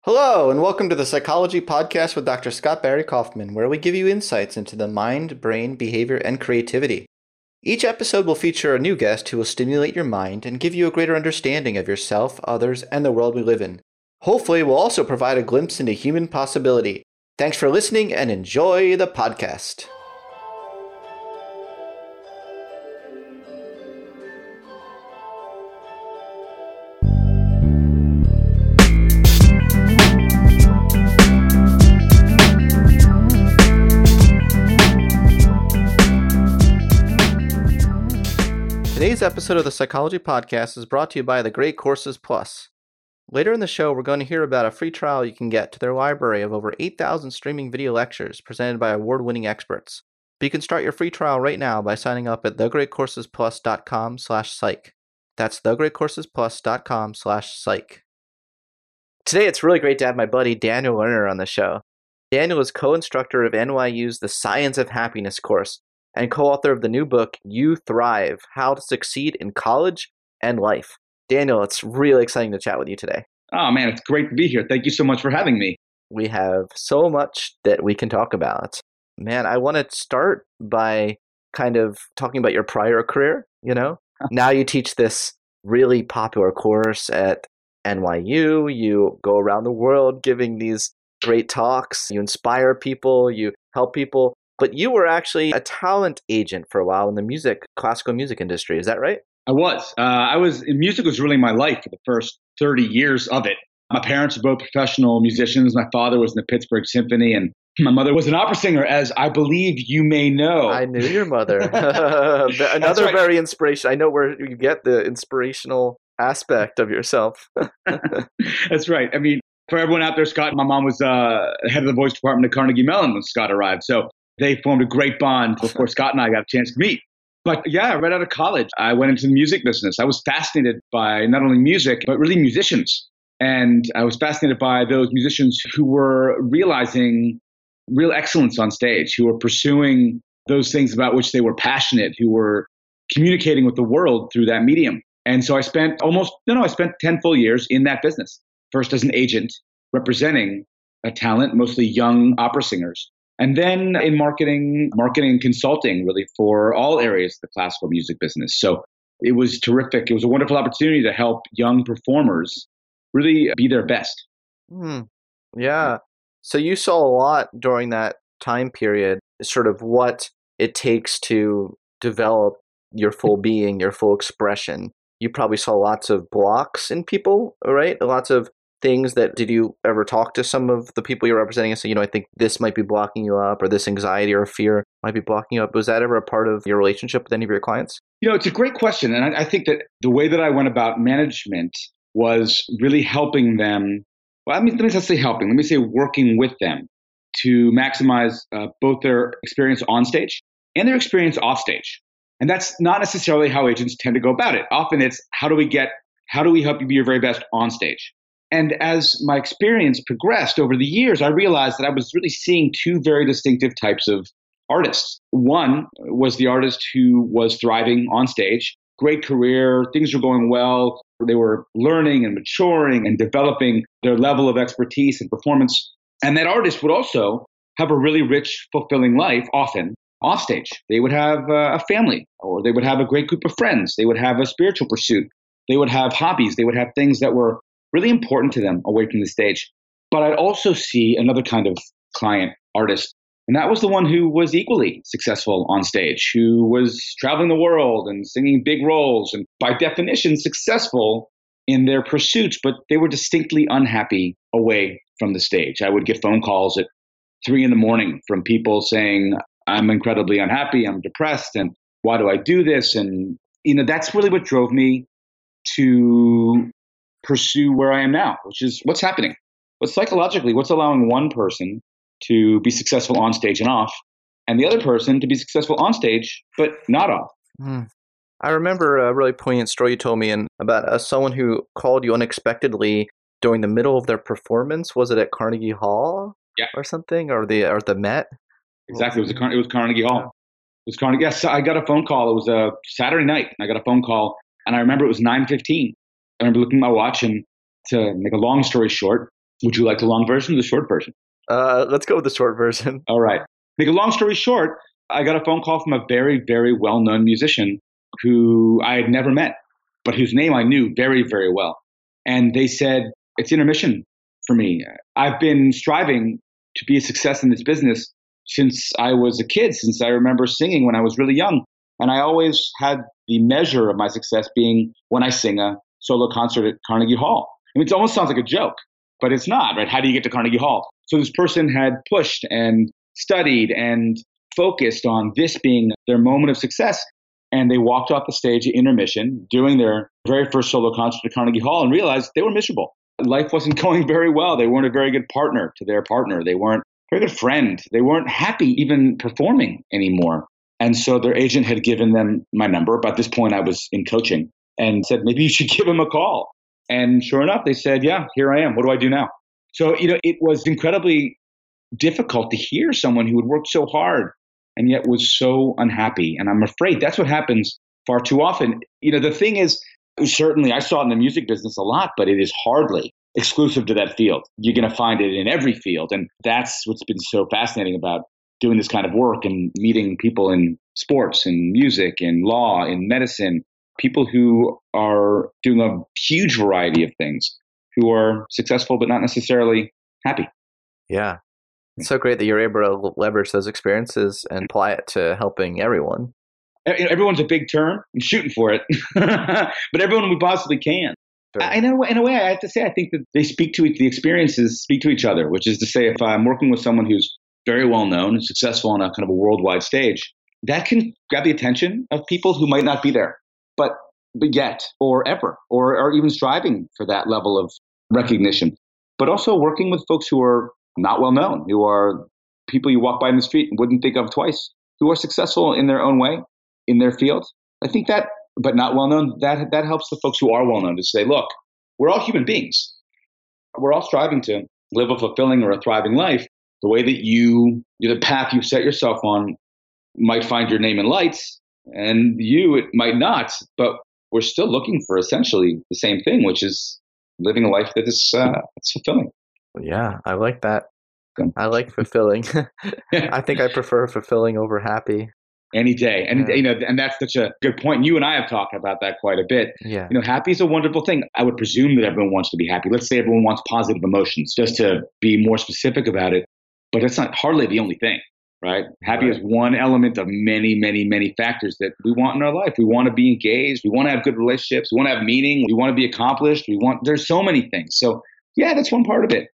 Hello, and welcome to the Psychology Podcast with Dr. Scott Barry Kaufman, where we give you insights into the mind, brain, behavior, and creativity. Each episode will feature a new guest who will stimulate your mind and give you a greater understanding of yourself, others, and the world we live in. Hopefully, we'll also provide a glimpse into human possibility. Thanks for listening and enjoy the podcast. Today's episode of the Psychology Podcast is brought to you by the Great Courses Plus. Later in the show, we're going to hear about a free trial you can get to their library of over 8,000 streaming video lectures presented by award-winning experts. But you can start your free trial right now by signing up at thegreatcoursesplus.com/psych. That's thegreatcoursesplus.com/psych. Today, it's really great to have my buddy Daniel Lerner on the show. Daniel is co-instructor of NYU's The Science of Happiness course, and co-author of the new book, You Thrive, How to Succeed in College and Life. Daniel, it's really exciting to chat with you today. Oh, man, it's great to be here. Thank you so much for having me. We have so much that we can talk about. Man, I want to start by kind of talking about your prior career, Now you teach this really popular course at NYU. You go around the world giving these great talks. You inspire people. You help people. But you were actually a talent agent for a while in the classical music industry. Is that right? I was. Music was really my life for the first 30 years of it. My parents were both professional musicians. My father was in the Pittsburgh Symphony, and my mother was an opera singer, as I believe you may know. I knew your mother. Another right. Very inspirational. I know where you get the inspirational aspect of yourself. That's right. I mean, for everyone out there, Scott, my mom was head of the voice department at Carnegie Mellon when Scott arrived. So they formed a great bond before Scott and I got a chance to meet. But yeah, right out of college, I went into the music business. I was fascinated by not only music, but really musicians. And I was fascinated by those musicians who were realizing real excellence on stage, who were pursuing those things about which they were passionate, who were communicating with the world through that medium. And so I spent 10 full years in that business. First as an agent representing a talent, mostly young opera singers. And then in marketing and consulting, really, for all areas of the classical music business. So it was terrific. It was a wonderful opportunity to help young performers really be their best. Yeah. So you saw a lot during that time period, sort of what it takes to develop your full being, your full expression. You probably saw lots of blocks in people, right? Lots of things did you ever talk to some of the people you're representing and say, I think this might be blocking you up, or this anxiety or fear might be blocking you up? Was that ever a part of your relationship with any of your clients? It's a great question. And I think that the way that I went about management was really helping them. Well, let me not say helping. Let me say working with them to maximize both their experience on stage and their experience off stage. And that's not necessarily how agents tend to go about it. Often it's how do we help you be your very best on stage? And as my experience progressed over the years, I realized that I was really seeing two very distinctive types of artists. One was the artist who was thriving on stage, great career, things were going well. They were learning and maturing and developing their level of expertise and performance. And that artist would also have a really rich, fulfilling life, often off stage. They would have a family, or they would have a great group of friends. They would have a spiritual pursuit. They would have hobbies. They would have things that were really important to them away from the stage. But I'd also see another kind of client artist, and that was the one who was equally successful on stage, who was traveling the world and singing big roles, and by definition successful in their pursuits, but they were distinctly unhappy away from the stage. I would get phone calls at 3 a.m. from people saying, I'm incredibly unhappy, I'm depressed, and why do I do this? And that's really what drove me to pursue where I am now, which is what's happening. But psychologically, what's allowing one person to be successful on stage and off, and the other person to be successful on stage, but not off. I remember a really poignant story you told me about someone who called you unexpectedly during the middle of their performance. Was it at Carnegie Hall or something, or the Met? Exactly. It was Carnegie Hall. It was Carnegie. Yes, I got a phone call. It was a Saturday night. I got a phone call, and I remember it was 9:15. I remember looking at my watch, and to make a long story short, Would you like the long version or the short version? Let's go with the short version. All right. Make a long story short, I got a phone call from a very, very well-known musician who I had never met, but whose name I knew very, very well. And they said, it's intermission for me. I've been striving to be a success in this business since I was a kid, since I remember singing when I was really young. And I always had the measure of my success being when I sing a solo concert at Carnegie Hall. I mean, it almost sounds like a joke, but it's not, right? How do you get to Carnegie Hall? So this person had pushed and studied and focused on this being their moment of success. And they walked off the stage at intermission doing their very first solo concert at Carnegie Hall and realized they were miserable. Life wasn't going very well. They weren't a very good partner to their partner. They weren't a very good friend. They weren't happy even performing anymore. And so their agent had given them my number. By this point, I was in coaching and said, maybe you should give him a call. And sure enough, they said, yeah, here I am. What do I do now? So, it was incredibly difficult to hear someone who had worked so hard and yet was so unhappy. And I'm afraid that's what happens far too often. The thing is, certainly I saw it in the music business a lot, but it is hardly exclusive to that field. You're going to find it in every field. And that's what's been so fascinating about doing this kind of work and meeting people in sports and music and law and medicine, people who are doing a huge variety of things, who are successful but not necessarily happy. Yeah. It's so great that you're able to leverage those experiences and apply it to helping everyone. Everyone's a big term. I'm shooting for it, but everyone we possibly can. Sure. In a way, I have to say, I think that the experiences speak to each other, which is to say, if I'm working with someone who's very well known and successful on a kind of a worldwide stage, that can grab the attention of people who might not be there, but yet, or ever, or even striving for that level of recognition. But also working with folks who are not well known, who are people you walk by in the street and wouldn't think of twice, who are successful in their own way, in their field. I think that, but not well known, that helps the folks who are well known to say, look, we're all human beings. We're all striving to live a fulfilling or a thriving life. The way that the path you've set yourself on might find your name in lights, and it might not, but we're still looking for essentially the same thing, which is living a life that is fulfilling. Yeah, I like that. I like fulfilling. I think I prefer fulfilling over happy. Any day. And, and that's such a good point. You and I have talked about that quite a bit. Yeah. Happy is a wonderful thing. I would presume that everyone wants to be happy. Let's say everyone wants positive emotions, just to be more specific about it. But it's not hardly the only thing, right? Happy is one element of many, many, many factors that we want in our life. We want to be engaged. We want to have good relationships. We want to have meaning. We want to be accomplished. There's so many things. So yeah, that's one part of it,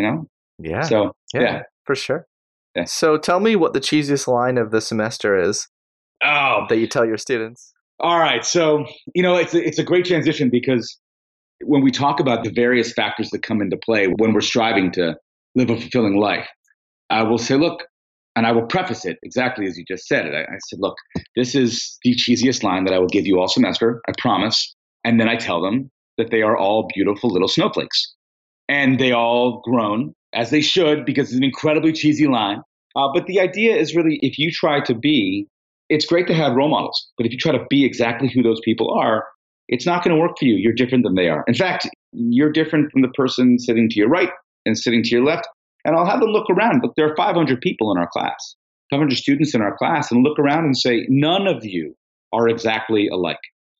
Yeah. So yeah. For sure. Yeah. So tell me what the cheesiest line of the semester is that you tell your students. All right. So, it's a great transition because when we talk about the various factors that come into play when we're striving to live a fulfilling life, I will say, look, and I will preface it exactly as you just said it. I said, look, this is the cheesiest line that I will give you all semester, I promise. And then I tell them that they are all beautiful little snowflakes. And they all groan, as they should, because it's an incredibly cheesy line. But the idea is really, if you try to be, it's great to have role models, but if you try to be exactly who those people are, it's not going to work for you. You're different than they are. In fact, you're different from the person sitting to your right and sitting to your left. And I'll have them look around. Look, there are 500 people in our class, 500 students in our class, and look around and say, none of you are exactly alike.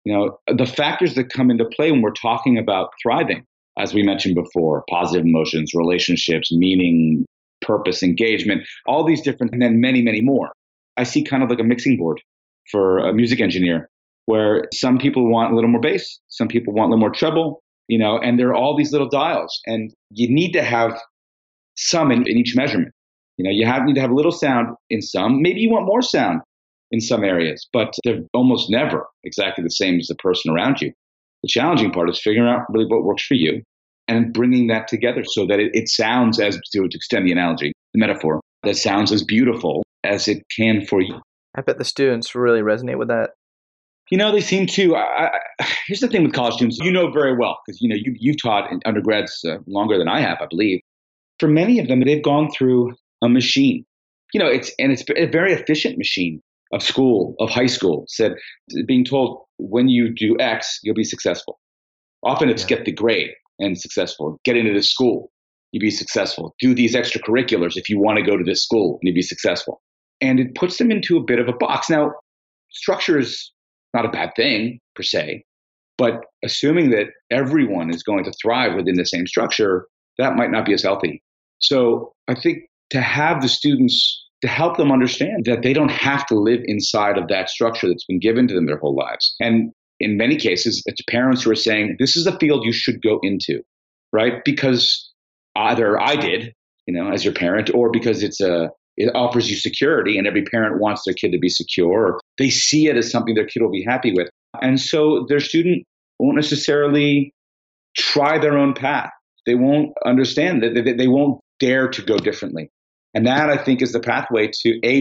The factors that come into play when we're talking about thriving, as we mentioned before, positive emotions, relationships, meaning, purpose, engagement, all these different, and then many, many more. I see kind of like a mixing board for a music engineer, where some people want a little more bass, some people want a little more treble, and there are all these little dials. And you need to have some in each measurement. You need to have a little sound in some. Maybe you want more sound in some areas, but they're almost never exactly the same as the person around you. The challenging part is figuring out really what works for you and bringing that together so that it sounds, as to extend the analogy, the metaphor, that sounds as beautiful as it can for you. I bet the students really resonate with that. They seem to. Here's the thing with college students, very well, because you've taught in undergrads longer than I have, I believe. For many of them, they've gone through a machine. It's a very efficient machine of school, of high school, being told when you do X, you'll be successful. Often it's get the grade and successful, get into this school. you be successful. Do these extracurriculars if you want to go to this school and you be successful. And it puts them into a bit of a box. Now, structure is not a bad thing per se, but assuming that everyone is going to thrive within the same structure, that might not be as healthy. So I think to have the students, to help them understand that they don't have to live inside of that structure that's been given to them their whole lives. And in many cases, it's parents who are saying, this is a field you should go into, right? Because either I did, as your parent, or because it offers you security, and every parent wants their kid to be secure, or they see it as something their kid will be happy with. And so their student won't necessarily try their own path. They won't understand that they won't dare to go differently. And that, I think, is the pathway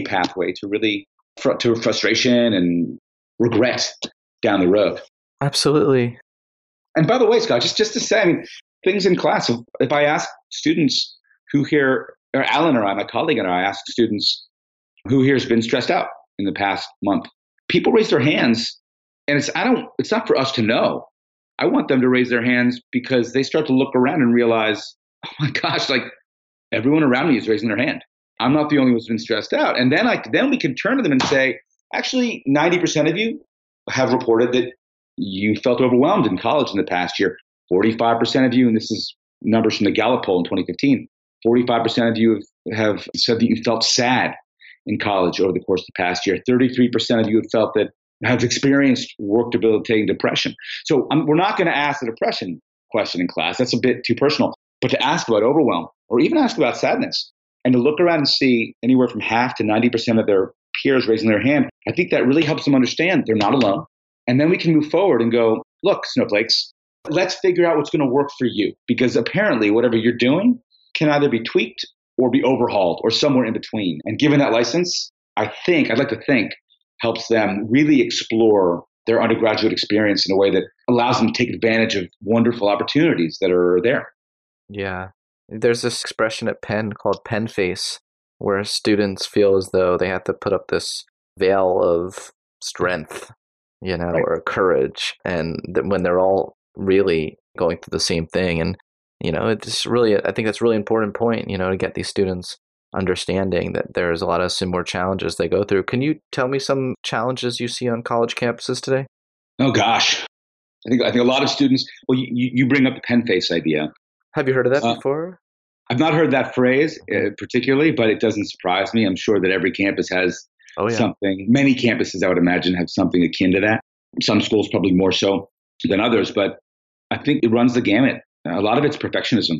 to really to frustration and regret down the road. Absolutely. And by the way, Scott, just to say, things in class, if I ask students who here, or Alan or I, my colleague and I ask students who here has been stressed out in the past month, people raise their hands, and it's not for us to know. I want them to raise their hands because they start to look around and realize, oh my gosh, like everyone around me is raising their hand. I'm not the only one who's been stressed out. And then we can turn to them and say, actually, 90% of you have reported that you felt overwhelmed in college in the past year. 45% of you, and this is numbers from the Gallup poll in 2015, 45% of you have said that you felt sad in college over the course of the past year. 33% of you have experienced work debilitating depression. So we're not going to ask the depression question in class. That's a bit too personal. But to ask about overwhelm, or even ask about sadness, and to look around and see anywhere from half to 90% of their peers raising their hand, I think that really helps them understand they're not alone. And then we can move forward and go, look, snowflakes, let's figure out what's going to work for you. Because apparently whatever you're doing can either be tweaked or be overhauled or somewhere in between. And given that license, I'd like to think, helps them really explore their undergraduate experience in a way that allows them to take advantage of wonderful opportunities that are there. Yeah. There's this expression at Penn called Penn face, where students feel as though they have to put up this veil of strength, right, or courage, and when they're all really going through the same thing. And, it's really, I think that's a really important point, to get these students understanding that there's a lot of similar challenges they go through. Can you tell me some challenges you see on college campuses today? Oh, gosh. I think a lot of students, well, you bring up the Penn face idea. Have you heard of that before? I've not heard that phrase particularly, but it doesn't surprise me. I'm sure that every campus has something. Many campuses, I would imagine, have something akin to that. Some schools probably more so than others, but I think it runs the gamut. A lot of it's perfectionism.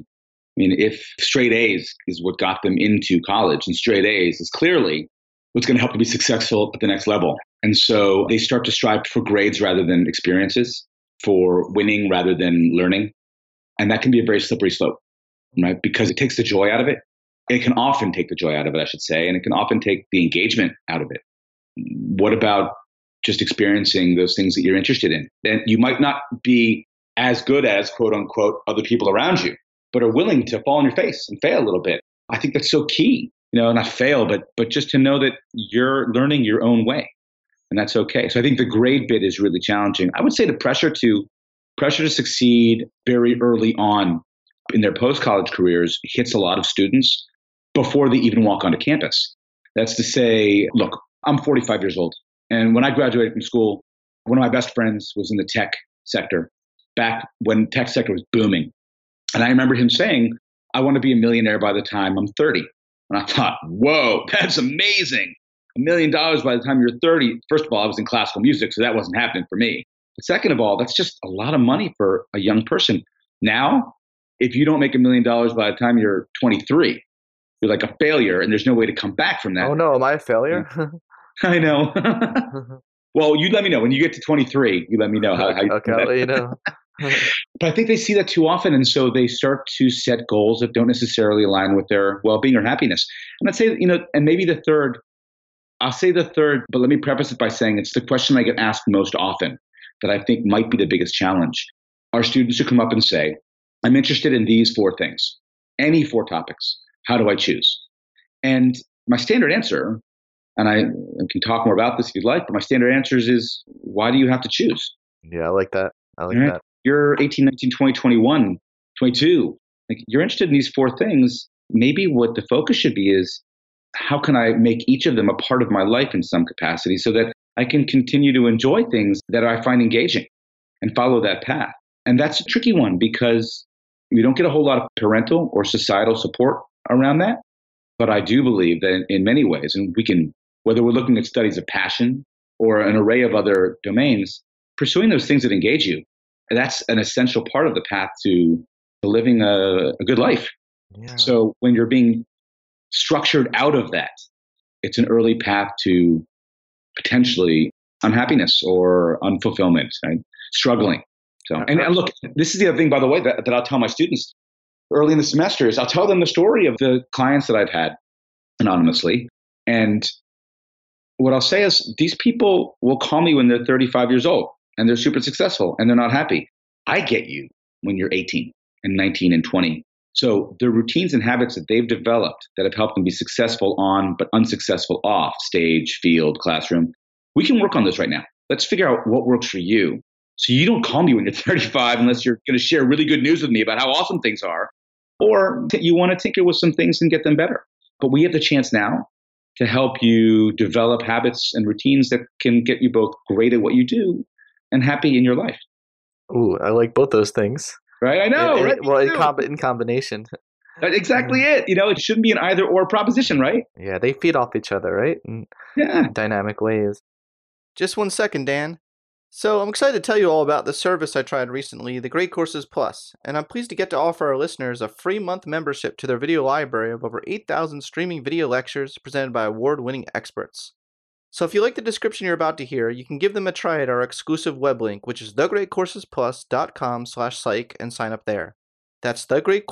If straight A's is what got them into college, and straight A's is clearly what's going to help them be successful at the next level. And so they start to strive for grades rather than experiences, for winning rather than learning. And that can be a very slippery slope, right? Because it takes the joy out of it. It can often take the joy out of it, I should say, and it can often take the engagement out of it. What about just experiencing those things that you're interested in? And you might not be as good as, quote unquote, other people around you, but are willing to fall on your face and fail a little bit. I think that's so key, not fail, but just to know that you're learning your own way, and that's okay. So I think the grade bit is really challenging. I would say the pressure to succeed very early on in their post-college careers hits a lot of students before they even walk onto campus. That's to say, look, I'm 45 years old. And when I graduated from school, one of my best friends was in the tech sector, back when tech sector was booming. And I remember him saying, I want to be a millionaire by the time I'm 30. And I thought, whoa, that's amazing. $1 million by the time you're 30. First of all, I was in classical music, so that wasn't happening for me. But second of all, that's just a lot of money for a young person. Now, if you don't make $1 million by the time you're 23, you're like a failure, and there's no way to come back from that. Oh no, am I a failure? I know. Well, you let me know when you get to 23. You let me know how. Okay, I'll let you know. But I think they see that too often, and so they start to set goals that don't necessarily align with their well-being or happiness. And I'd say, and maybe the third. I'll say the third, but let me preface it by saying it's the question I get asked most often that I think might be the biggest challenge. Are students who come up and say, I'm interested in these 4 things, any 4 topics. How do I choose? And my standard answer, and I can talk more about this if you'd like, but my standard answer is, why do you have to choose? Yeah, I like that. I like that. You're 18, 19, 20, 21, 22. Like, you're interested in these four things. Maybe what the focus should be is, how can I make each of them a part of my life in some capacity so that I can continue to enjoy things that I find engaging and follow that path? And that's a tricky one because you don't get a whole lot of parental or societal support around that. But I do believe that in many ways, and we can, whether we're looking at studies of passion or an array of other domains, pursuing those things that engage you, that's an essential part of the path to living a good life. Yeah. So when you're being structured out of that, it's an early path to potentially unhappiness or unfulfillment, right? Struggling. So, and look, this is the other thing, by the way, that I'll tell my students early in the semester is I'll tell them the story of the clients that I've had anonymously. And what I'll say is, these people will call me when they're 35 years old and they're super successful and they're not happy. I get you when you're 18 and 19 and 20. So the routines and habits that they've developed that have helped them be successful on, but unsuccessful off stage, field, classroom, we can work on this right now. Let's figure out what works for you. So you don't call me when you're 35 unless you're going to share really good news with me about how awesome things are, or you want to tinker with some things and get them better. But we have the chance now to help you develop habits and routines that can get you both great at what you do and happy in your life. Ooh, I like both those things. Right? I know. Right? Well, in combination. That's exactly it. It shouldn't be an either or proposition, right? Yeah, they feed off each other, right? In dynamic ways. Just 1 second, Dan. So I'm excited to tell you all about the service I tried recently, the Great Courses Plus, and I'm pleased to get to offer our listeners a free month membership to their video library of over 8,000 streaming video lectures presented by award-winning experts. So if you like the description you're about to hear, you can give them a try at our exclusive web link, which is thegreatcoursesplus.com/psych, and sign up there. That's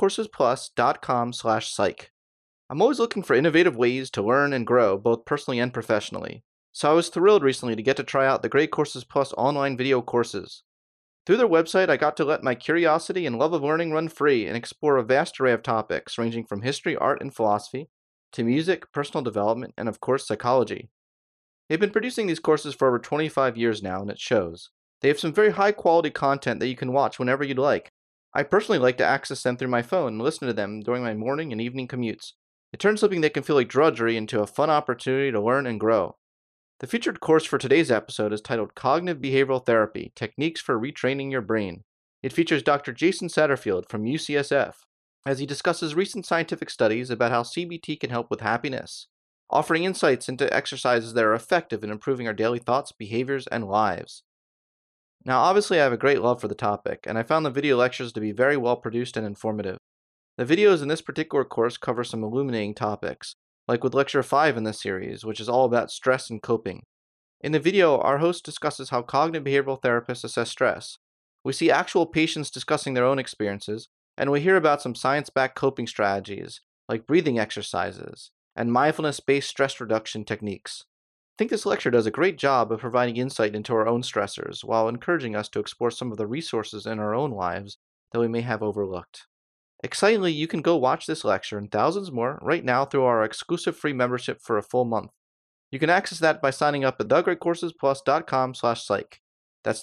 thegreatcoursesplus.com/psych. I'm always looking for innovative ways to learn and grow, both personally and professionally. So I was thrilled recently to get to try out the Great Courses Plus online video courses. Through their website, I got to let my curiosity and love of learning run free and explore a vast array of topics ranging from history, art, and philosophy, to music, personal development, and of course, psychology. They've been producing these courses for over 25 years now, and it shows. They have some very high-quality content that you can watch whenever you'd like. I personally like to access them through my phone and listen to them during my morning and evening commutes. It turns something that can feel like drudgery into a fun opportunity to learn and grow. The featured course for today's episode is titled Cognitive Behavioral Therapy, Techniques for Retraining Your Brain. It features Dr. Jason Satterfield from UCSF, as he discusses recent scientific studies about how CBT can help with happiness, offering insights into exercises that are effective in improving our daily thoughts, behaviors, and lives. Now, obviously I have a great love for the topic, and I found the video lectures to be very well produced and informative. The videos in this particular course cover some illuminating topics, like with Lecture 5 in this series, which is all about stress and coping. In the video, our host discusses how cognitive behavioral therapists assess stress. We see actual patients discussing their own experiences, and we hear about some science-backed coping strategies, like breathing exercises, and mindfulness-based stress reduction techniques. I think this lecture does a great job of providing insight into our own stressors, while encouraging us to explore some of the resources in our own lives that we may have overlooked. Excitingly, you can go watch this lecture and thousands more right now through our exclusive free membership for a full month. You can access that by signing up at thegreatcoursesplus.com/psych. That's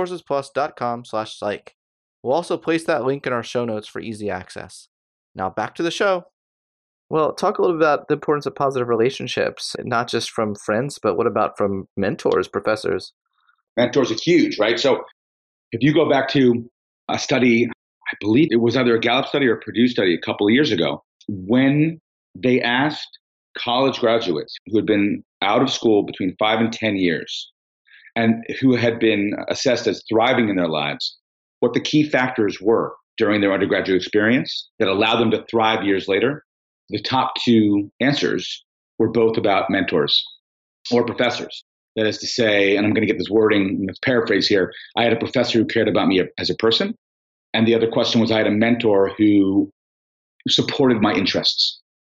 thegreatcoursesplus.com/psych. We'll also place that link in our show notes for easy access. Now back to the show. Well, talk a little bit about the importance of positive relationships, not just from friends, but what about from mentors, professors? Mentors are huge, right? So if you go back to a study, I believe it was either a Gallup study or a Purdue study a couple of years ago, when they asked college graduates who had been out of school between 5 and 10 years and who had been assessed as thriving in their lives, what the key factors were during their undergraduate experience that allowed them to thrive years later, the top two answers were both about mentors or professors. That is to say, and I'm going to get this wording, let's paraphrase here, I had a professor who cared about me as a person. And the other question was, I had a mentor who supported my interests.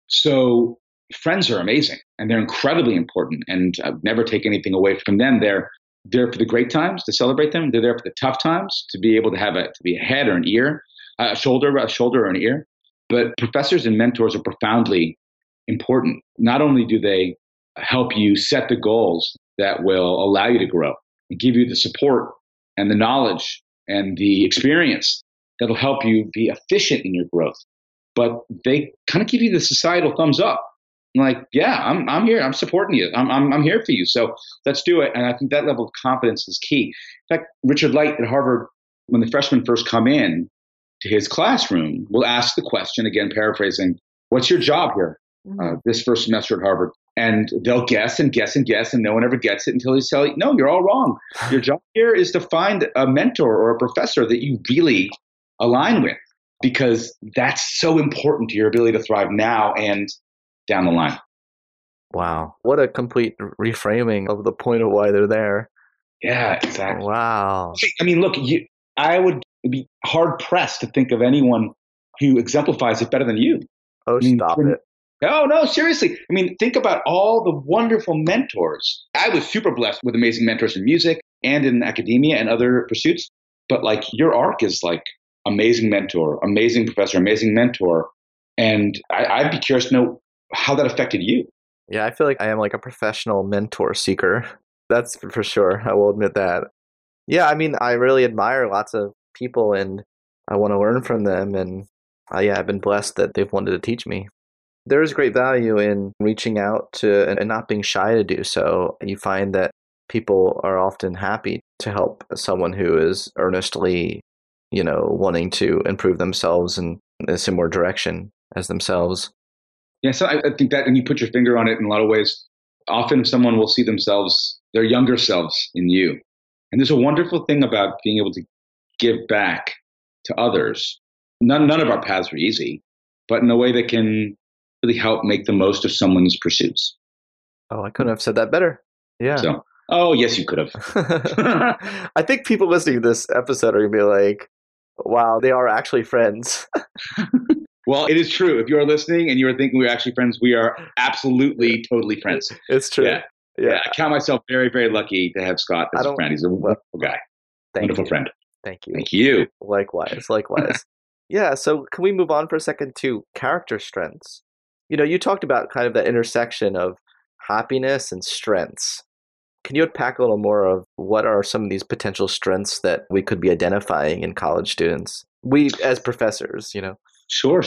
So friends are amazing and they're incredibly important. And I would never take anything away from them. They're there for the great times to celebrate them. They're there for the tough times to be able to be a head or an ear, a shoulder or an ear. But professors and mentors are profoundly important. Not only do they help you set the goals that will allow you to grow and give you the support and the knowledge and the experience that'll help you be efficient in your growth, but they kind of give you the societal thumbs up. Like, yeah, I'm here. I'm supporting you. I'm here for you. So let's do it. And I think that level of confidence is key. In fact, Richard Light at Harvard, when the freshmen first come in to his classroom, will ask the question, again, paraphrasing, what's your job here this first semester at Harvard? And they'll guess and guess and guess, and no one ever gets it until he's telling, no, you're all wrong. Your job here is to find a mentor or a professor that you really align with, because that's so important to your ability to thrive now and down the line. Wow. What a complete reframing of the point of why they're there. Yeah, exactly. Wow. I mean, look, I would be hard pressed to think of anyone who exemplifies it better than you. Oh, stop it. No, seriously. I mean, think about all the wonderful mentors. I was super blessed with amazing mentors in music and in academia and other pursuits. But like your arc is like amazing mentor, amazing professor, amazing mentor. And I'd be curious to know how that affected you. Yeah, I feel like I am like a professional mentor seeker. That's for sure. I will admit that. Yeah, I mean, I really admire lots of people and I want to learn from them. And yeah, I've been blessed that they've wanted to teach me. There is great value in reaching out to and not being shy to do so. You find that people are often happy to help someone who is earnestly, wanting to improve themselves in a similar direction as themselves. Yeah, so I think that, and you put your finger on it in a lot of ways. Often someone will see themselves, their younger selves in you. And there's a wonderful thing about being able to give back to others. None of our paths are easy, but in a way that can really help make the most of someone's pursuits. Oh, I couldn't have said that better. Yeah. So, yes, you could have. I think people listening to this episode are going to be like, wow, they are actually friends. Well, it is true. If you are listening and you are thinking we're actually friends, we are absolutely, totally friends. It's true. Yeah. I count myself very, very lucky to have Scott as a friend. He's a wonderful guy. Wonderful friend. Thank you. Thank you. Likewise. Yeah, so can we move on for a second to character strengths? You talked about kind of the intersection of happiness and strengths. Can you unpack a little more of what are some of these potential strengths that we could be identifying in college students? We as professors, Sure.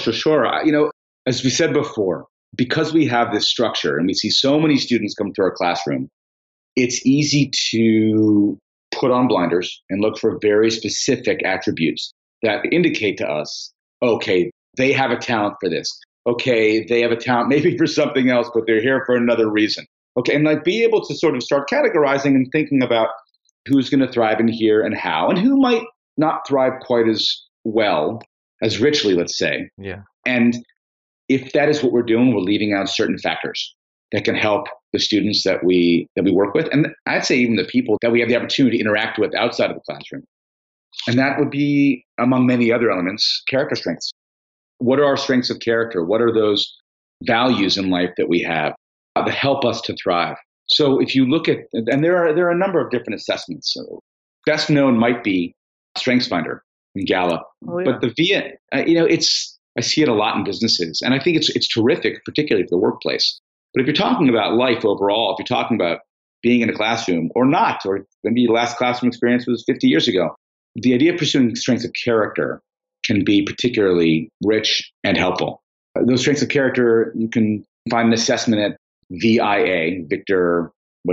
As we said before, because we have this structure and we see so many students come through our classroom, it's easy to put on blinders and look for very specific attributes that indicate to us, okay, they have a talent for this. Okay, they have a talent maybe for something else, but they're here for another reason. Okay, and like be able to sort of start categorizing and thinking about who's going to thrive in here and how, and who might not thrive quite as well, as richly, let's say. Yeah. And if that is what we're doing, we're leaving out certain factors that can help the students that we work with. And I'd say even the people that we have the opportunity to interact with outside of the classroom. And that would be, among many other elements, character strengths. What are our strengths of character? What are those values in life that we have that help us to thrive? So if you look at, and there are a number of different assessments. So best known might be StrengthsFinder in Gallup. Oh, yeah. But the VIA, I see it a lot in businesses, and I think it's terrific, particularly for the workplace. But if you're talking about life overall, if you're talking about being in a classroom or not, or maybe your last classroom experience was 50 years ago, the idea of pursuing strengths of character can be particularly rich and helpful. Those strengths of character, you can find an assessment at VIA, Victor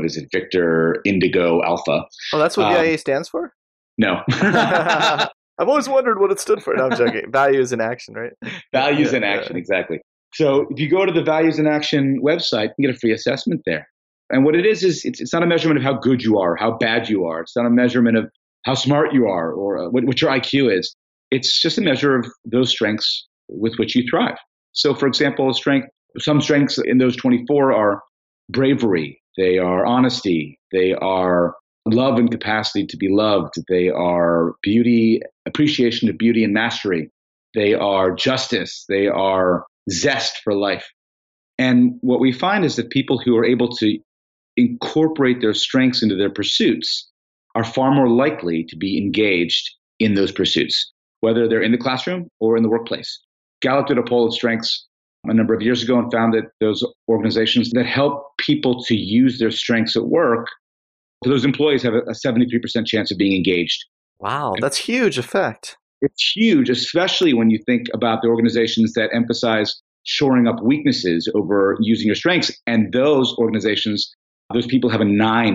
Indigo Alpha. Oh, that's what VIA stands for? No. I've always wondered what it stood for. No, I'm joking. Values in action, right? Values in action, exactly. So if you go to the Values in Action website, you can get a free assessment there. And what it is it's not a measurement of how good you are, how bad you are. It's not a measurement of how smart you are or what your IQ is. It's just a measure of those strengths with which you thrive. So, for example, some strengths in those 24 are bravery. They are honesty. They are love and capacity to be loved. They are beauty, appreciation of beauty and mastery. They are justice. They are zest for life. And what we find is that people who are able to incorporate their strengths into their pursuits are far more likely to be engaged in those pursuits, whether they're in the classroom or in the workplace. Gallup did a poll of strengths a number of years ago and found that those organizations that help people to use their strengths at work, those employees have a 73% chance of being engaged. Wow, that's huge effect. It's huge, especially when you think about the organizations that emphasize shoring up weaknesses over using your strengths. And those organizations, those people have a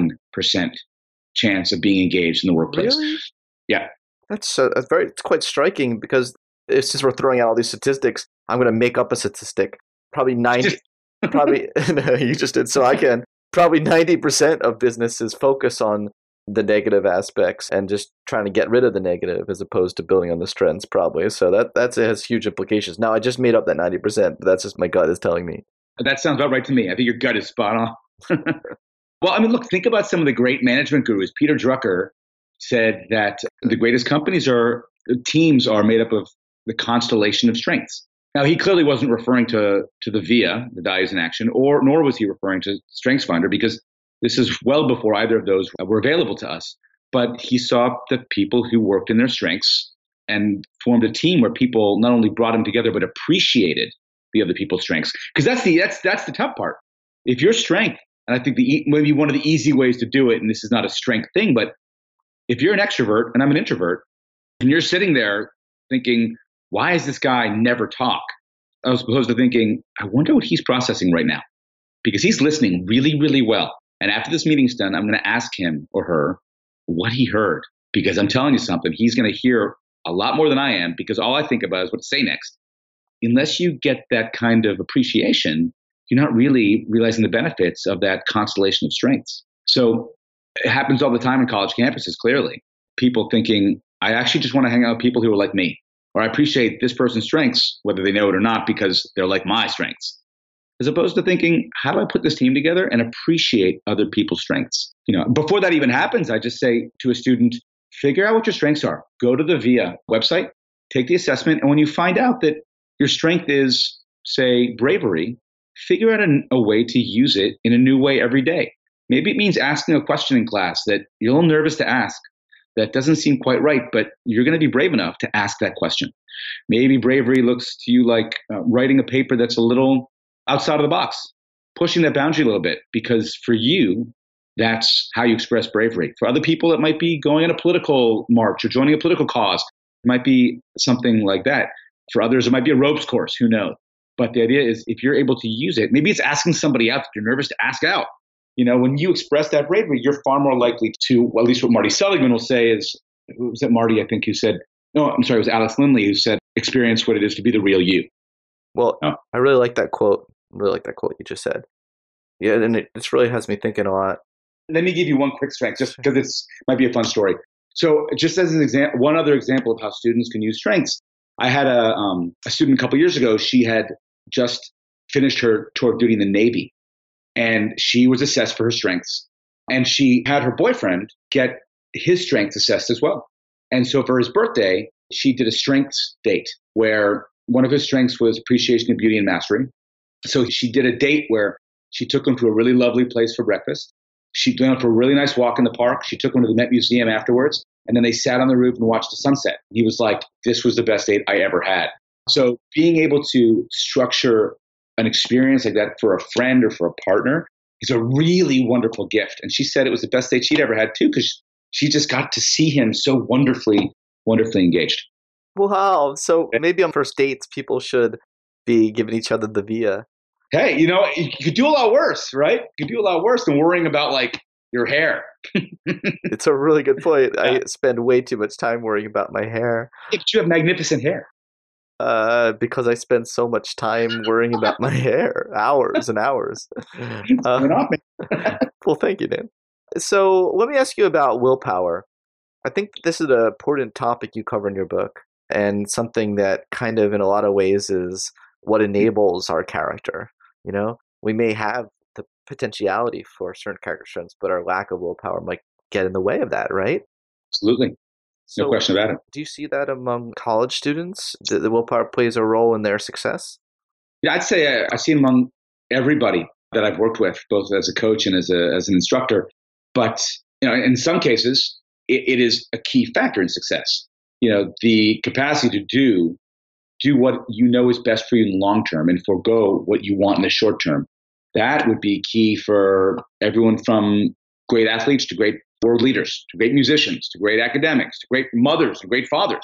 9% chance of being engaged in the workplace. Really? Yeah. It's quite striking because since we're throwing out all these statistics, I'm going to make up a statistic. Probably 90, probably, no, you just did, so I can. Probably 90% of businesses focus on the negative aspects and just trying to get rid of the negative as opposed to building on the strengths, probably. So that has huge implications. Now, I just made up that 90%, but that's just my gut is telling me. That sounds about right to me. I think your gut is spot on. Well, I mean, look, think about some of the great management gurus. Peter Drucker said that the greatest teams are made up of the constellation of strengths. Now, he clearly wasn't referring to the VIA, the Values in Action, nor was he referring to StrengthsFinder, because this is well before either of those were available to us. But he saw the people who worked in their strengths and formed a team where people not only brought them together, but appreciated the other people's strengths. Because that's the tough part. If your strength, and I think maybe one of the easy ways to do it, and this is not a strength thing, but if you're an extrovert and I'm an introvert, and you're sitting there thinking, why does this guy never talk? As opposed to thinking, I wonder what he's processing right now, because he's listening really, really well. And after this meeting's done, I'm going to ask him or her what he heard, because I'm telling you something, he's going to hear a lot more than I am, because all I think about is what to say next. Unless you get that kind of appreciation, you're not really realizing the benefits of that constellation of strengths. So it happens all the time in college campuses, clearly. People thinking, I actually just want to hang out with people who are like me, or I appreciate this person's strengths, whether they know it or not, because they're like my strengths. As opposed to thinking, how do I put this team together and appreciate other people's strengths? Before that even happens, I just say to a student, figure out what your strengths are. Go to the VIA website, take the assessment, and when you find out that your strength is, say, bravery, figure out a way to use it in a new way every day. Maybe it means asking a question in class that you're a little nervous to ask, that doesn't seem quite right, but you're going to be brave enough to ask that question. Maybe bravery looks to you like writing a paper that's a little outside of the box, pushing that boundary a little bit, because for you, that's how you express bravery. For other people, it might be going on a political march or joining a political cause. It might be something like that. For others, it might be a ropes course, who knows? But the idea is if you're able to use it, maybe it's asking somebody out that you're nervous to ask out. When you express that bravery, you're far more likely to, well, at least what Marty Seligman will say is, who was that Marty, I think, who said, no, I'm sorry, it was Alex Lindley who said, experience what it is to be the real you. Well, I really like that quote. I really like that quote you just said. Yeah, and it really has me thinking a lot. Let me give you one quick strength, just because it might be a fun story. So just as an example, one other example of how students can use strengths, I had a student a couple years ago. She had just finished her tour of duty in the Navy, and she was assessed for her strengths. And she had her boyfriend get his strengths assessed as well. And so for his birthday, she did a strengths date where one of his strengths was appreciation of beauty and mastery. So she did a date where she took him to a really lovely place for breakfast. She went for a really nice walk in the park. She took him to the Met Museum afterwards. And then they sat on the roof and watched the sunset. He was like, this was the best date I ever had. So being able to structure an experience like that for a friend or for a partner is a really wonderful gift. And she said it was the best date she'd ever had too, because she just got to see him so wonderfully engaged. Wow. So maybe on first dates, people should be giving each other the VIA. Hey, you could do a lot worse, right? You could do a lot worse than worrying about like your hair. It's a really good point. Yeah. I spend way too much time worrying about my hair. But you have magnificent hair. Because I spend so much time worrying about my hair, hours and hours. Well, thank you, Dan. So let me ask you about willpower. I think this is an important topic you cover in your book, and something that kind of in a lot of ways is what enables our character. We may have the potentiality for certain character strengths, but our lack of willpower might get in the way of that, right? Absolutely. No question about it. Do you see that among college students? The willpower plays a role in their success? Yeah, I'd say I see it among everybody that I've worked with, both as a coach and as an instructor. But in some cases, it is a key factor in success. The capacity to do what is best for you in the long term and forego what you want in the short term. That would be key for everyone from great athletes to great world leaders, to great musicians, to great academics, to great mothers, to great fathers.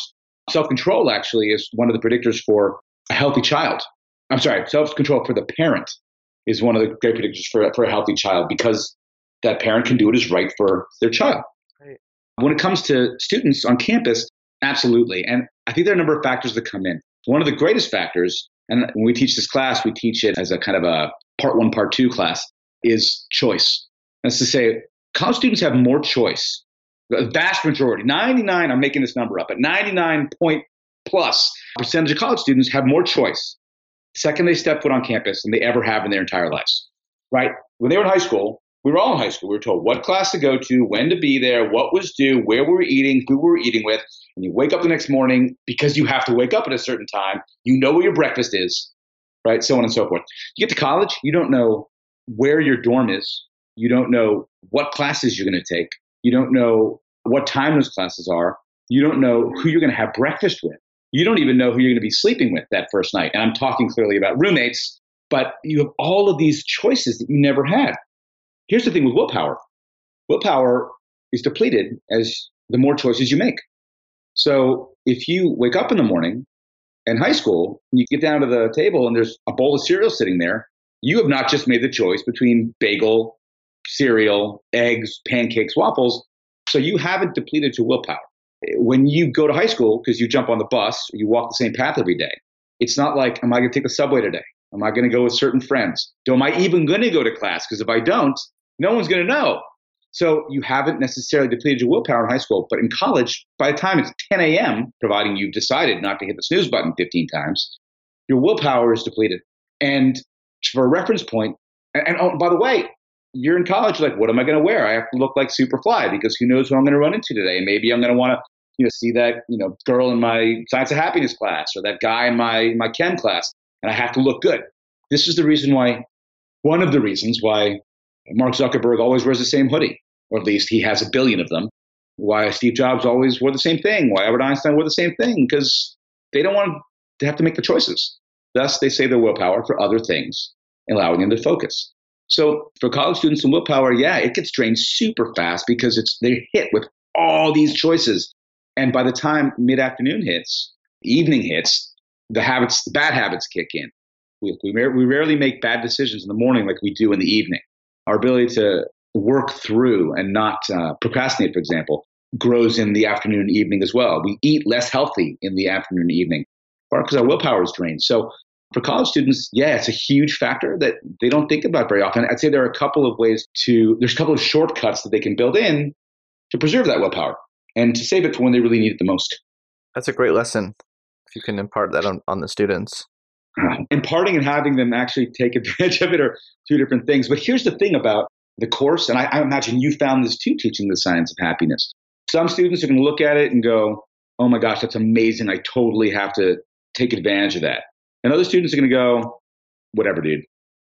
Self-control actually is one of the predictors for a healthy child. I'm sorry, self-control for the parent is one of the great predictors for a healthy child, because that parent can do what is right for their child. Right. When it comes to students on campus, absolutely. And I think there are a number of factors that come in. One of the greatest factors, and when we teach this class, we teach it as a kind of a part 1, part 2 class, is choice. That's to say, college students have more choice. The vast majority, 99, I'm making this number up, but 99 point plus percentage of college students have more choice the second they step foot on campus than they ever have in their entire lives, right? When they were in high school, we were all in high school. We were told what class to go to, when to be there, what was due, where we were eating, who we were eating with. And you wake up the next morning because you have to wake up at a certain time. You know where your breakfast is, right? So on and so forth. You get to college, you don't know where your dorm is. You don't know what classes you're going to take. You don't know what time those classes are. You don't know who you're going to have breakfast with. You don't even know who you're going to be sleeping with that first night. And I'm talking clearly about roommates, but you have all of these choices that you never had. Here's the thing with willpower. Willpower is depleted as the more choices you make. So if you wake up in the morning in high school, you get down to the table and there's a bowl of cereal sitting there, you have not just made the choice between bagel, cereal, eggs, pancakes, waffles. So you haven't depleted your willpower. When you go to high school, because you jump on the bus, you walk the same path every day. It's not like, am I going to take the subway today? Am I going to go with certain friends? Am I even going to go to class? Because if I don't, no one's going to know. So you haven't necessarily depleted your willpower in high school. But in college, by the time it's 10 a.m., providing you've decided not to hit the snooze button 15 times, your willpower is depleted. And for a reference point, and oh, by the way, you're in college, like, what am I going to wear? I have to look like Superfly because who knows who I'm going to run into today. And maybe I'm going to want to, see that, girl in my Science of Happiness class or that guy in my chem class. And I have to look good. This is the reason why, one of the reasons why Mark Zuckerberg always wears the same hoodie, or at least he has a billion of them. Why Steve Jobs always wore the same thing. Why Albert Einstein wore the same thing. Because they don't want to have to make the choices. Thus, they save their willpower for other things, allowing them to focus. So for college students and willpower, yeah, it gets drained super fast because they're hit with all these choices. And by the time mid-afternoon hits, evening hits, the bad habits kick in. We rarely make bad decisions in the morning like we do in the evening. Our ability to work through and not procrastinate, for example, grows in the afternoon and evening as well. We eat less healthy in the afternoon and evening, because our willpower is drained. So for college students, yeah, it's a huge factor that they don't think about very often. I'd say there's a couple of shortcuts that they can build in to preserve that willpower and to save it for when they really need it the most. That's a great lesson if you can impart that on the students. Imparting and having them actually take advantage of it are two different things. But here's the thing about the course, and I imagine you found this too, teaching the Science of Happiness. Some students are going to look at it and go, oh my gosh, that's amazing. I totally have to take advantage of that. And other students are going to go, whatever, dude.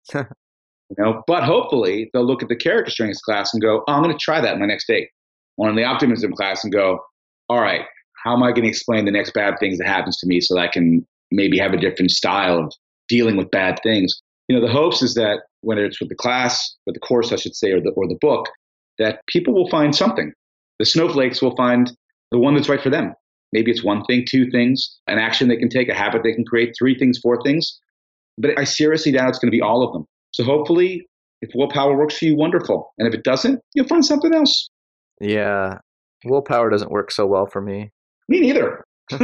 But hopefully they'll look at the character strengths class and go, oh, I'm going to try that in my next date. Or in the optimism class and go, all right, how am I going to explain the next bad things that happens to me so that I can maybe have a different style of dealing with bad things? The hopes is that whether it's with the class, with the course, I should say, or the book, that people will find something. The snowflakes will find the one that's right for them. Maybe it's one thing, two things, an action they can take, a habit they can create, 3 things, 4 things. But I seriously doubt it's going to be all of them. So hopefully, if willpower works for you, wonderful. And if it doesn't, you'll find something else. Yeah. Willpower doesn't work so well for me. Me neither.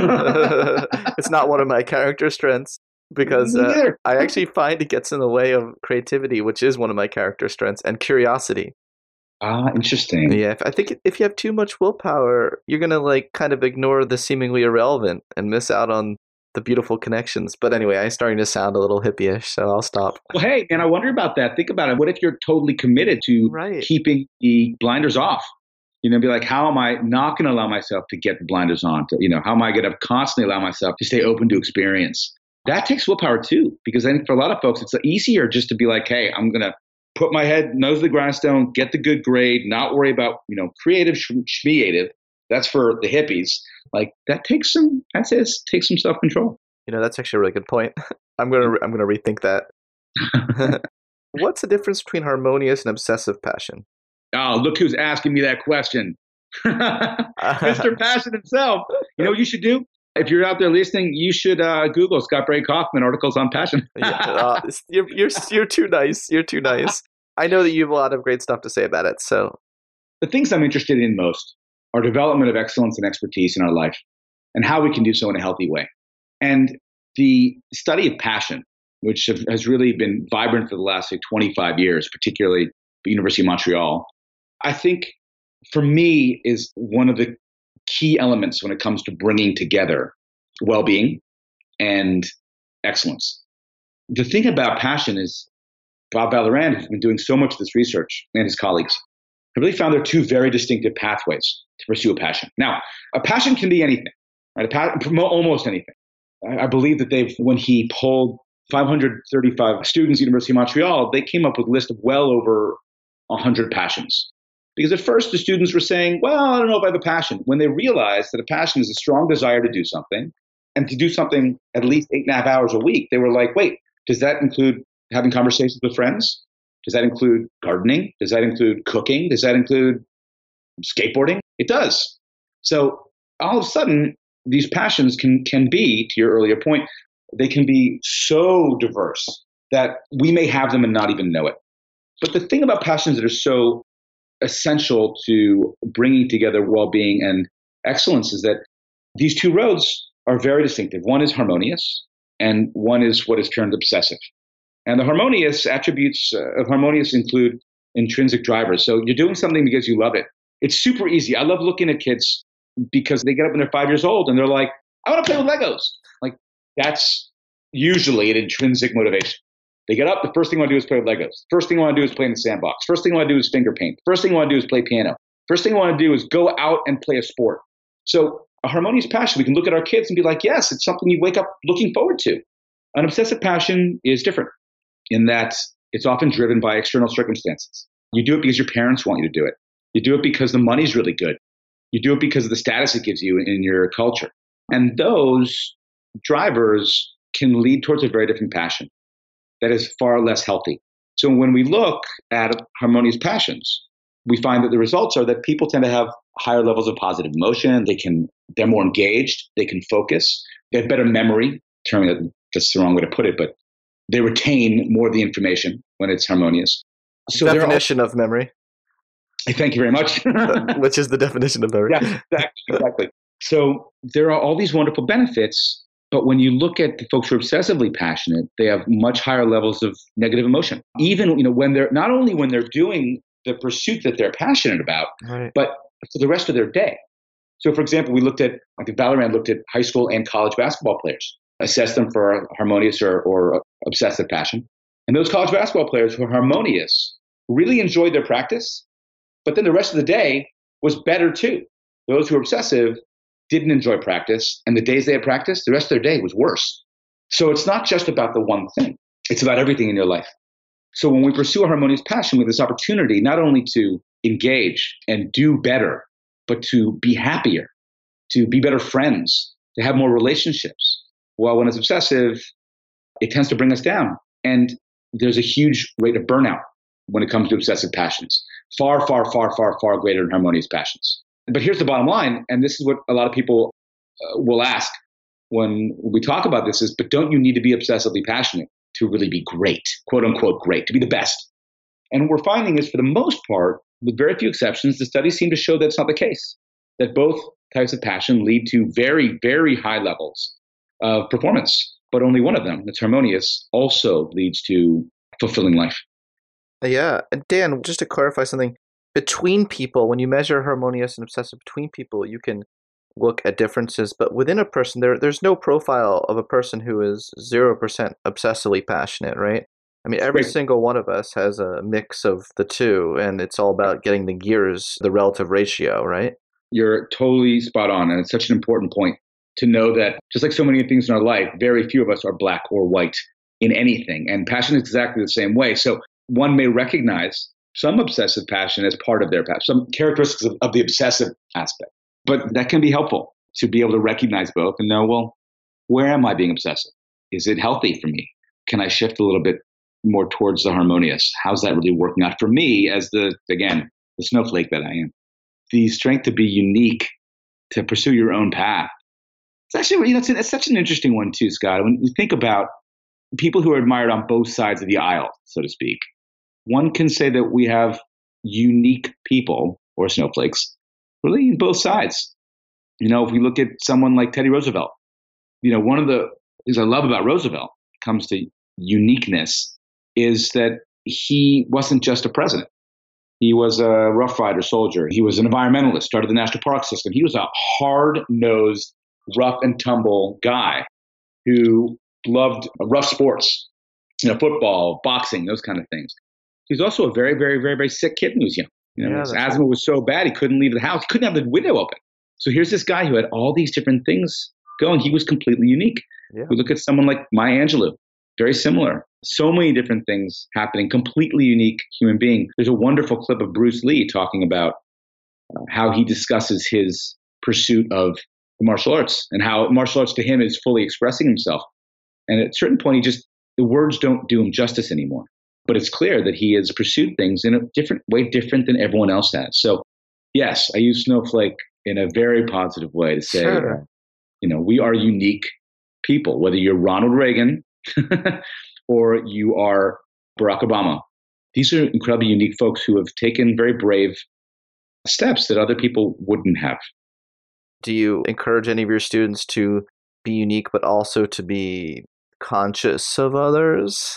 It's not one of my character strengths because I actually find it gets in the way of creativity, which is one of my character strengths, and curiosity. Interesting. Yeah, I think if you have too much willpower, you're going to kind of ignore the seemingly irrelevant and miss out on the beautiful connections. But anyway, I'm starting to sound a little hippie-ish, so I'll stop. Well, hey, man, I wonder about that. Think about it. What if you're totally committed to keeping the blinders off? Be like, how am I not going to allow myself to get the blinders on? How am I going to constantly allow myself to stay open to experience? That takes willpower too, because I think for a lot of folks, it's easier just to be like, hey, I'm going to put my head, nose to the grindstone, get the good grade, not worry about, creative, schmeative. That's for the hippies. That takes some self-control. That's actually a really good point. I'm going to rethink that. What's the difference between harmonious and obsessive passion? Oh, look who's asking me that question. Mr. Passion himself. You know what you should do? If you're out there listening, you should Google Scott Bray Kaufman articles on passion. Yeah, you're too nice. You're too nice. I know that you have a lot of great stuff to say about it. So the things I'm interested in most are development of excellence and expertise in our life and how we can do so in a healthy way. And the study of passion, which has really been vibrant for the last 25 years, particularly the University of Montreal, I think for me is one of the key elements when it comes to bringing together well-being and excellence. The thing about passion is Bob Vallerand has been doing so much of this research, and his colleagues have really found there are two very distinctive pathways to pursue a passion. Now, a passion can be anything, right? Almost anything. I believe that when he polled 535 students at the University of Montreal, they came up with a list of well over 100 passions. Because at first the students were saying, well, I don't know if I have a passion. When they realized that a passion is a strong desire to do something, and to do something at least 8.5 hours a week, they were like, wait, does that include having conversations with friends? Does that include gardening? Does that include cooking? Does that include skateboarding? It does. So all of a sudden, these passions can be, to your earlier point, they can be so diverse that we may have them and not even know it. But the thing about passions that are so essential to bringing together well-being and excellence is that these two roads are very distinctive. One is harmonious, and one is what is termed obsessive. And the harmonious attributes of harmonious include intrinsic drivers. So you're doing something because you love it. It's super easy. I love looking at kids because they get up when they're 5 years old and they're like, I want to play with Legos. Like, that's usually an intrinsic motivation. They get up, the first thing I want to do is play with Legos. First thing I want to do is play in the sandbox. First thing I want to do is finger paint. First thing I want to do is play piano. First thing I want to do is go out and play a sport. So a harmonious passion, we can look at our kids and be like, yes, it's something you wake up looking forward to. An obsessive passion is different in that it's often driven by external circumstances. You do it because your parents want you to do it. You do it because the money's really good. You do it because of the status it gives you in your culture. And those drivers can lead towards a very different passion that is far less healthy. So when we look at harmonious passions, we find that the results are that people tend to have higher levels of positive emotion. They're more engaged. They can focus. They have better memory. That's the wrong way to put it, but they retain more of the information when it's harmonious. So definition of memory. Thank you very much. Which is the definition of memory. Yeah, exactly. So there are all these wonderful benefits, but when you look at the folks who are obsessively passionate, they have much higher levels of negative emotion. Even when they're not only when they're doing the pursuit that they're passionate about, right, but for the rest of their day. So, for example, I think Vallerand looked at high school and college basketball players, assessed them for harmonious or obsessive passion. And those college basketball players who are harmonious really enjoyed their practice, but then the rest of the day was better too. Those who were obsessive didn't enjoy practice, and the days they had practice, the rest of their day was worse. So it's not just about the one thing. It's about everything in your life. So when we pursue a harmonious passion, we have this opportunity not only to engage and do better, but to be happier, to be better friends, to have more relationships. While when it's obsessive, it tends to bring us down. And there's a huge rate of burnout when it comes to obsessive passions. Far, far, far, far, far greater than harmonious passions. But here's the bottom line, and this is what a lot of people will ask when we talk about this is, but don't you need to be obsessively passionate to really be great, quote unquote great, to be the best? And what we're finding is for the most part, with very few exceptions, the studies seem to show that's not the case, that both types of passion lead to very, very high levels of performance, but only one of them, that's harmonious, also leads to fulfilling life. Yeah. Dan, just to clarify something, between people, when you measure harmonious and obsessive between people, you can look at differences, but within a person, there's no profile of a person who is 0% obsessively passionate, right? I mean, every single one of us has a mix of the two, and it's all about getting the gears, the relative ratio, right? You're totally spot on, and it's such an important point to know that just like so many things in our life, very few of us are black or white in anything, and passion is exactly the same way. So one may recognize some obsessive passion as part of their passion, some characteristics of the obsessive aspect. But that can be helpful to be able to recognize both and know, well, where am I being obsessive? Is it healthy for me? Can I shift a little bit more towards the harmonious? How's that really working out for me as the snowflake that I am? The strength to be unique, to pursue your own path, It's actually, it's such an interesting one too, Scott. When you think about people who are admired on both sides of the aisle, so to speak, one can say that we have unique people or snowflakes really in both sides. If we look at someone like Teddy Roosevelt, one of the things I love about Roosevelt comes to uniqueness is that he wasn't just a president. He was a Rough Rider soldier. He was an environmentalist, started the national park system. He was a hard-nosed, rough and tumble guy who loved rough sports, football, boxing, those kind of things. He was also a very, very, very, very sick kid when he was young. His asthma was so bad he couldn't leave the house. He couldn't have the window open. So here's this guy who had all these different things going. He was completely unique. Yeah. We look at someone like Maya Angelou, very similar. So many different things happening, completely unique human being. There's a wonderful clip of Bruce Lee talking about how he discusses his pursuit of martial arts and how martial arts to him is fully expressing himself. And at a certain point, the words don't do him justice anymore. But it's clear that he has pursued things in a different way, different than everyone else has. So yes, I use Snowflake in a very positive way to say, sure. We are unique people, whether you're Ronald Reagan or you are Barack Obama. These are incredibly unique folks who have taken very brave steps that other people wouldn't have. Do you encourage any of your students to be unique, but also to be conscious of others?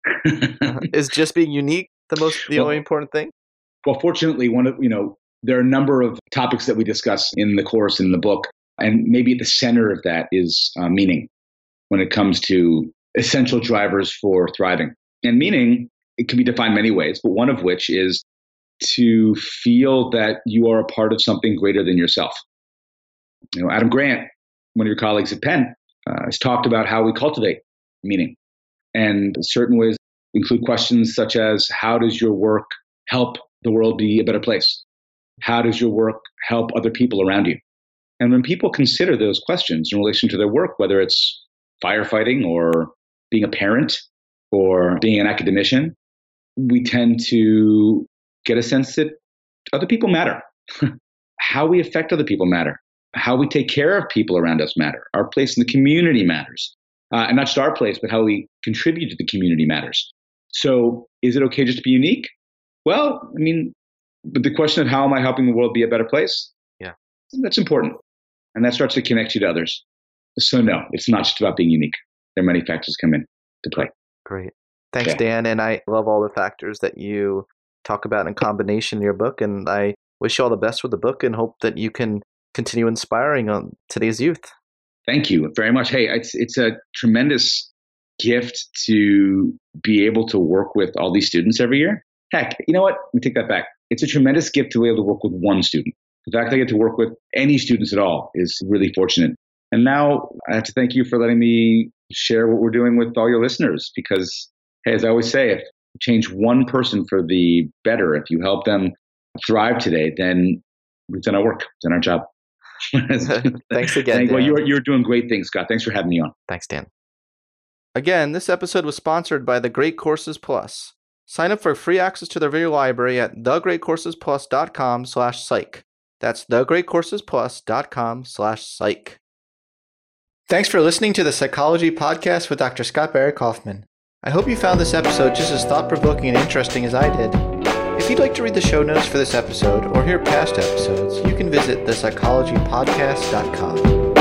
Is just being unique the only important thing? Well, fortunately, there are a number of topics that we discuss in the course, in the book, and maybe at the center of that is meaning when it comes to essential drivers for thriving. And meaning, it can be defined many ways, but one of which is to feel that you are a part of something greater than yourself. Adam Grant, one of your colleagues at Penn, has talked about how we cultivate meaning. And certain ways include questions such as, how does your work help the world be a better place? How does your work help other people around you? And when people consider those questions in relation to their work, whether it's firefighting or being a parent or being an academician, we tend to get a sense that other people matter. How we affect other people matter. How we take care of people around us matter. Our place in the community matters. And not just our place, but how we contribute to the community matters. So is it okay just to be unique? Well, but the question of how am I helping the world be a better place? Yeah, that's important. And that starts to connect you to others. So no, it's not just about being unique. There are many factors come in to play. Great. Thanks, Dan. And I love all the factors that you talk about in combination in your book. And I wish you all the best with the book and hope that you can continue inspiring on today's youth. Thank you very much. Hey, it's a tremendous gift to be able to work with all these students every year. Heck, you know what? Let me take that back. It's a tremendous gift to be able to work with one student. The fact that I get to work with any students at all is really fortunate. And now I have to thank you for letting me share what we're doing with all your listeners because, hey, as I always say, if you change one person for the better, if you help them thrive today, then we've done our work, we've done our job. Thanks again, Dan. Well, you're doing great things, Scott. Thanks for having me on. Thanks, Dan. Again, this episode was sponsored by The Great Courses Plus. Sign up for free access to their video library at thegreatcoursesplus.com/psych. That's thegreatcoursesplus.com/psych. Thanks for listening to the Psychology Podcast with Dr. Scott Barry Kaufman. I hope you found this episode just as thought-provoking and interesting as I did. If you'd like to read the show notes for this episode or hear past episodes, you can visit thepsychologypodcast.com.